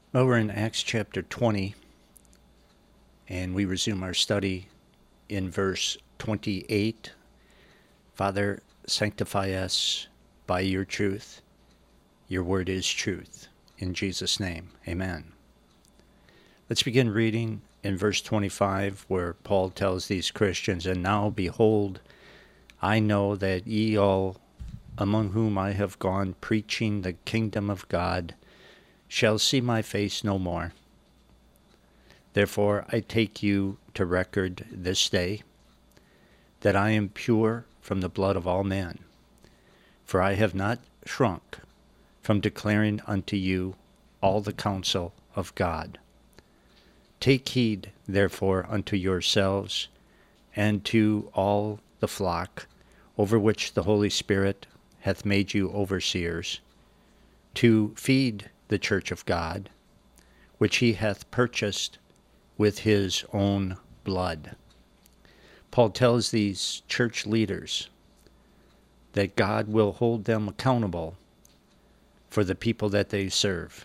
Well, we're in Acts chapter 20, and we resume our study in verse 28. Father, sanctify us by your truth. Your word is truth. In Jesus' name, amen. Let's begin reading in verse 25, where Paul tells these Christians, "And now, behold, I know that ye all, among whom I have gone preaching the kingdom of God, shall see my face no more. Therefore I take you to record this day, that I am pure from the blood of all men. For I have not shrunk from declaring unto you all the counsel of God. Take heed, therefore, unto yourselves and to all the flock, over which the Holy Spirit hath made you overseers, to feed the church of God, which he hath purchased with his own blood." Paul tells these church leaders that God will hold them accountable for the people that they serve.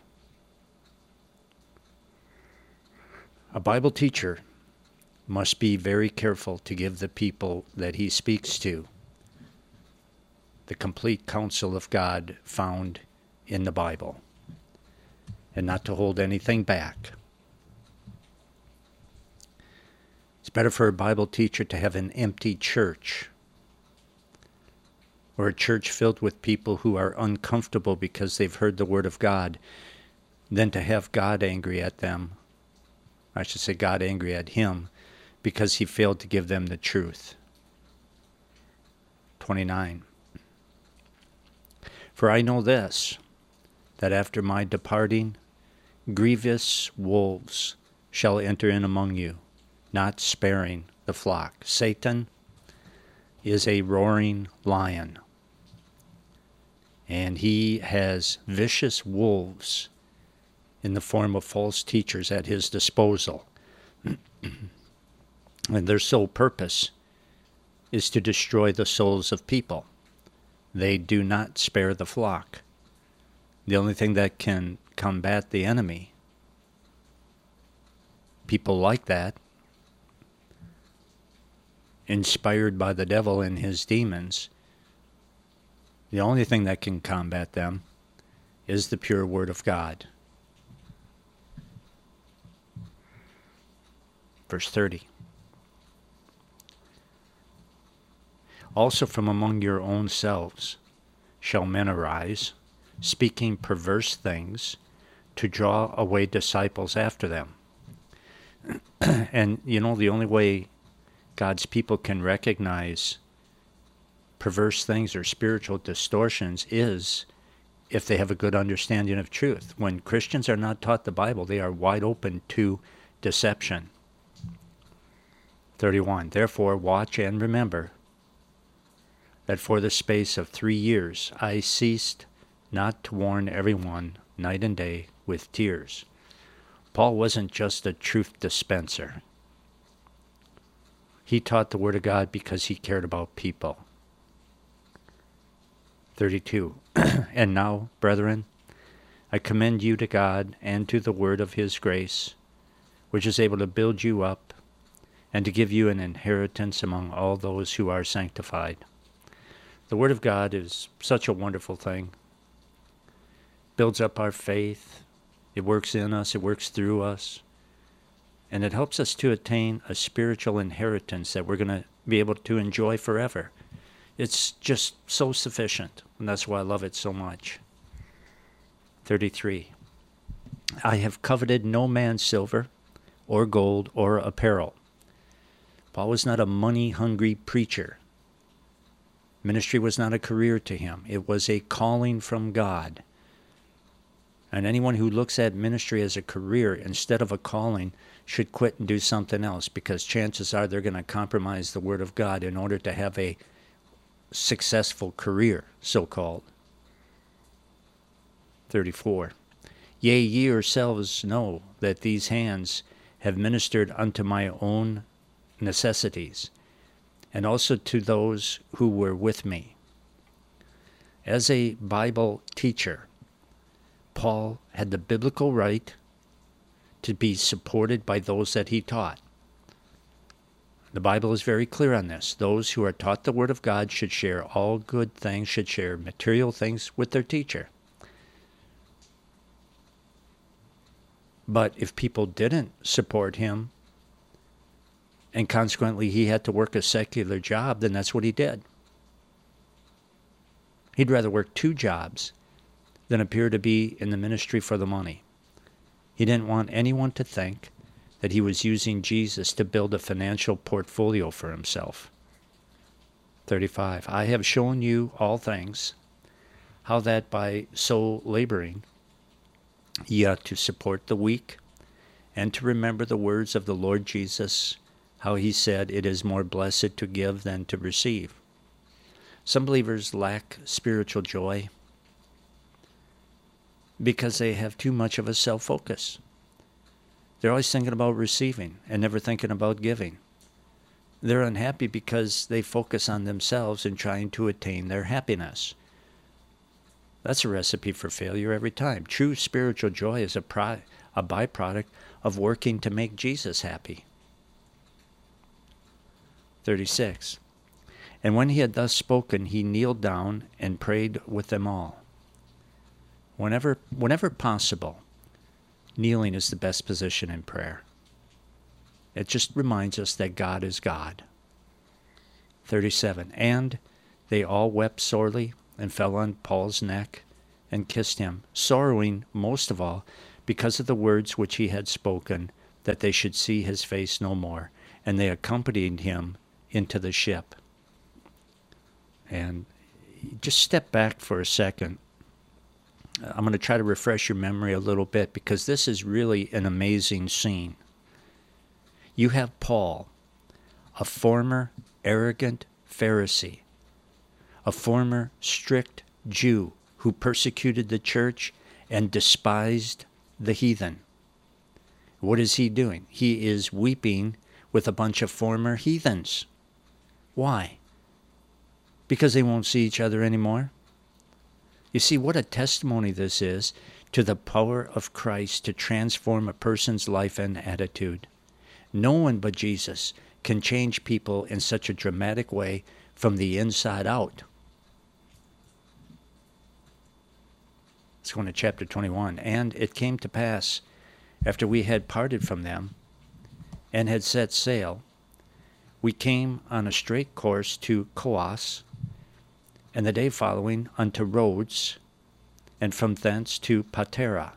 A Bible teacher must be very careful to give the people that he speaks to the complete counsel of God found in the Bible, and not to hold anything back. It's better for a Bible teacher to have an empty church, or a church filled with people who are uncomfortable because they've heard the Word of God, than to have God angry at them. I should say God angry at him because he failed to give them the truth. 29. For I know this, that after my departing, grievous wolves shall enter in among you, not sparing the flock. Satan is a roaring lion, and he has vicious wolves in the form of false teachers at his disposal. And their sole purpose is to destroy the souls of people. They do not spare the flock. The only thing that can combat the enemy, people like that, inspired by the devil and his demons, the only thing that can combat them is the pure Word of God. Verse 30. Also from among your own selves shall men arise, speaking perverse things, to draw away disciples after them. And you know, the only way God's people can recognize perverse things or spiritual distortions is if they have a good understanding of truth. When Christians are not taught the Bible, they are wide open to deception. 31. Therefore watch and remember that for the space of 3 years I ceased not to warn everyone night and day with tears. Paul wasn't just a truth dispenser. He taught the Word of God because he cared about people. 32. And now, brethren, I commend you to God and to the word of his grace, which is able to build you up and to give you an inheritance among all those who are sanctified. The Word of God is such a wonderful thing. Builds up our faith. It works in us. It works through us. And it helps us to attain a spiritual inheritance that we're going to be able to enjoy forever. It's just so sufficient, and that's why I love it so much. 33. I have coveted no man's silver or gold or apparel. Paul was not a money-hungry preacher. Ministry was not a career to him. It was a calling from God. And anyone who looks at ministry as a career instead of a calling should quit and do something else, because chances are they're going to compromise the Word of God in order to have a successful career, so-called. 34. Yea, ye yourselves know that these hands have ministered unto my own necessities, and also to those who were with me. As a Bible teacher, Paul had the biblical right to be supported by those that he taught. The Bible is very clear on this. Those who are taught the Word of God should share all good things, should share material things with their teacher. But if people didn't support him, and consequently he had to work a secular job, then that's what he did. He'd rather work 2 jobs than appear to be in the ministry for the money. He didn't want anyone to think that he was using Jesus to build a financial portfolio for himself. 35. I have shown you all things, how that by so laboring ye ought to support the weak, and to remember the words of the Lord Jesus, how he said, it is more blessed to give than to receive. Some believers lack spiritual joy because they have too much of a self-focus. They're always thinking about receiving and never thinking about giving. They're unhappy because they focus on themselves and trying to attain their happiness. That's a recipe for failure every time. True spiritual joy is a byproduct of working to make Jesus happy. 36. And when he had thus spoken, he kneeled down and prayed with them all. Whenever possible, kneeling is the best position in prayer. It just reminds us that God is God. 37. And they all wept sorely and fell on Paul's neck and kissed him, sorrowing most of all because of the words which he had spoken, that they should see his face no more. And they accompanied him into the ship. And just step back for a second. I'm going to try to refresh your memory a little bit because this is really an amazing scene. You have Paul, a former arrogant Pharisee, a former strict Jew who persecuted the church and despised the heathen. What is he doing? He is weeping with a bunch of former heathens. Why? Because they won't see each other anymore? You see, what a testimony this is to the power of Christ to transform a person's life and attitude. No one but Jesus can change people in such a dramatic way from the inside out. Let's go into chapter 21. And it came to pass, after we had parted from them and had set sail, we came on a straight course to Coos, and the day following unto Rhodes, and from thence to Patara.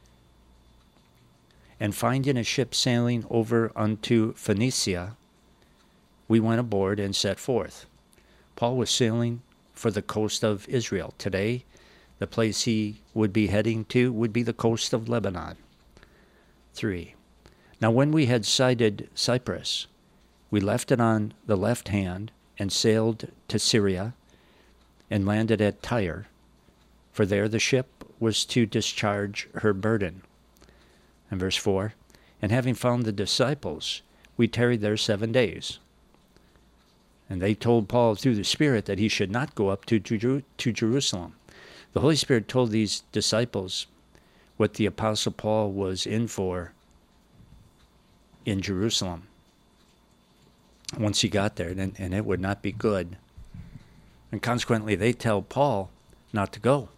And finding a ship sailing over unto Phoenicia, we went aboard and set forth. Paul was sailing for the coast of Israel. Today, the place he would be heading to would be the coast of Lebanon. 3. Now when we had sighted Cyprus, we left it on the left hand and sailed to Syria, and landed at Tyre, for there the ship was to discharge her burden. And verse 4, and having found the disciples, we tarried there 7 days. And they told Paul through the Spirit that he should not go up to Jerusalem. The Holy Spirit told these disciples what the Apostle Paul was in for in Jerusalem once he got there, and it would not be good. And consequently, they tell Paul not to go.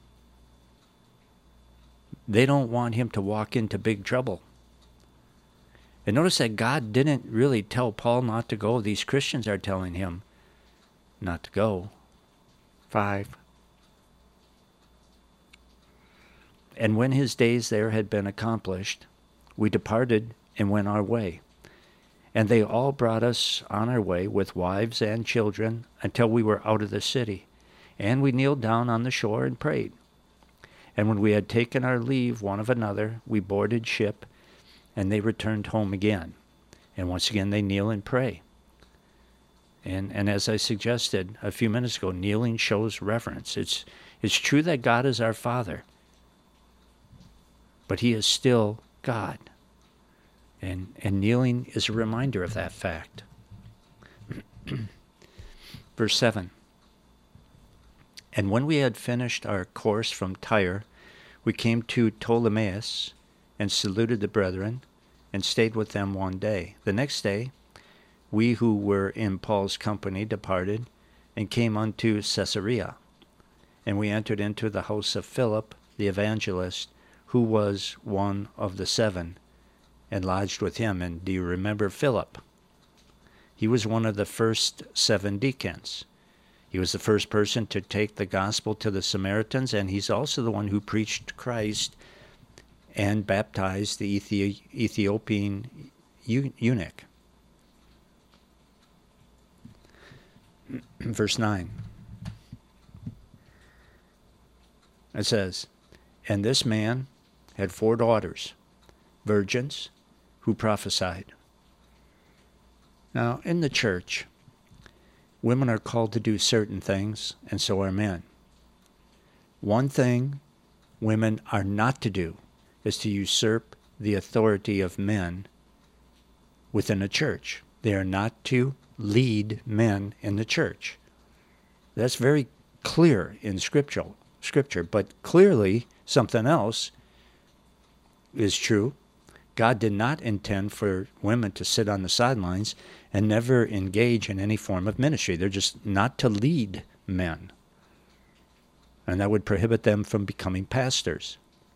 They don't want him to walk into big trouble. And notice that God didn't really tell Paul not to go. These Christians are telling him not to go. 5. And when his days there had been accomplished, we departed and went our way. And they all brought us on our way with wives and children until we were out of the city. And we kneeled down on the shore and prayed. And when we had taken our leave one of another, we boarded ship, and they returned home again. And once again they kneel and pray. And as I suggested a few minutes ago, kneeling shows reverence. It's true that God is our Father, but he is still God. And kneeling is a reminder of that fact. Verse 7. And when we had finished our course from Tyre, we came to Ptolemais and saluted the brethren and stayed with them one day. The next day, we who were in Paul's company departed and came unto Caesarea. And we entered into the house of Philip the evangelist, who was one of the 7, and lodged with him. And do you remember Philip? He was one of the first 7 deacons. He was the first person to take the gospel to the Samaritans, and he's also the one who preached Christ and baptized the Ethiopian eunuch. Verse 9. It says, "And this man had 4 daughters, virgins, who prophesied." Now, in the church, women are called to do certain things, and so are men. One thing women are not to do is to usurp the authority of men within a church. They are not to lead men in the church. That's very clear in Scripture, but clearly something else is true. God did not intend for women to sit on the sidelines and never engage in any form of ministry. They're just not to lead men. And that would prohibit them from becoming pastors.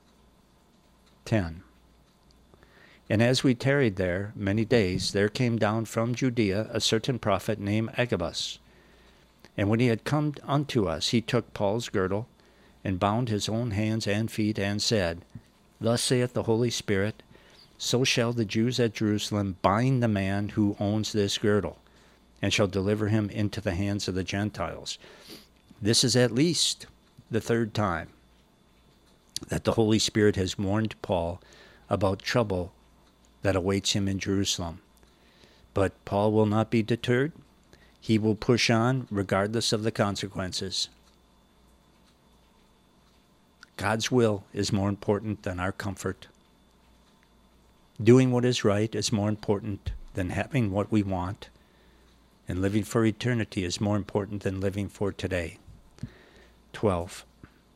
10. And as we tarried there many days, there came down from Judea a certain prophet named Agabus. And when he had come unto us, he took Paul's girdle, and bound his own hands and feet, and said, Thus saith the Holy Spirit, So shall the Jews at Jerusalem bind the man who owns this girdle, and shall deliver him into the hands of the Gentiles. This is at least the 3rd time that the Holy Spirit has warned Paul about trouble that awaits him in Jerusalem. But Paul will not be deterred. He will push on regardless of the consequences. God's will is more important than our comfort. Doing what is right is more important than having what we want. And living for eternity is more important than living for today. 12.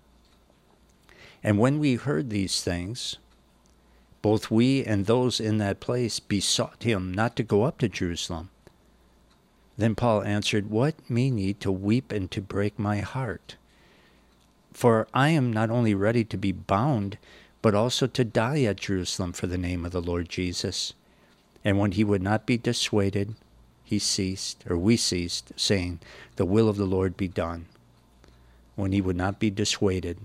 And when we heard these things, both we and those in that place besought him not to go up to Jerusalem. Then Paul answered, What mean ye to weep and to break my heart? For I am not only ready to be bound, but also to die at Jerusalem for the name of the Lord Jesus. And when he would not be dissuaded, we ceased, saying, The will of the Lord be done. When he would not be dissuaded,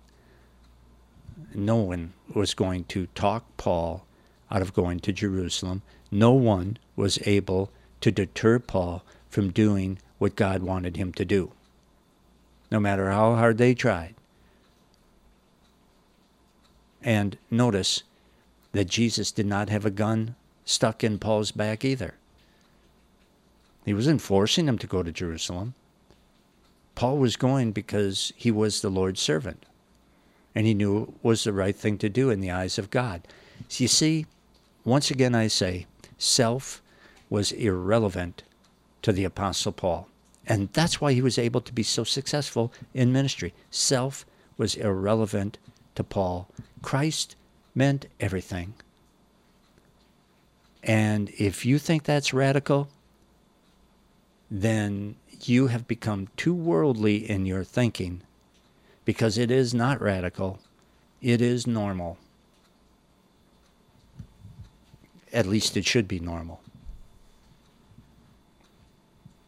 no one was going to talk Paul out of going to Jerusalem. No one was able to deter Paul from doing what God wanted him to do, no matter how hard they tried. And notice that Jesus did not have a gun stuck in Paul's back either. He wasn't forcing him to go to Jerusalem. Paul was going because he was the Lord's servant, and he knew it was the right thing to do in the eyes of God. So you see, once again I say, self was irrelevant to the Apostle Paul. And that's why he was able to be so successful in ministry. Self was irrelevant to Paul. Christ meant everything. And if you think that's radical, then you have become too worldly in your thinking, because it is not radical. It is normal. At least it should be normal.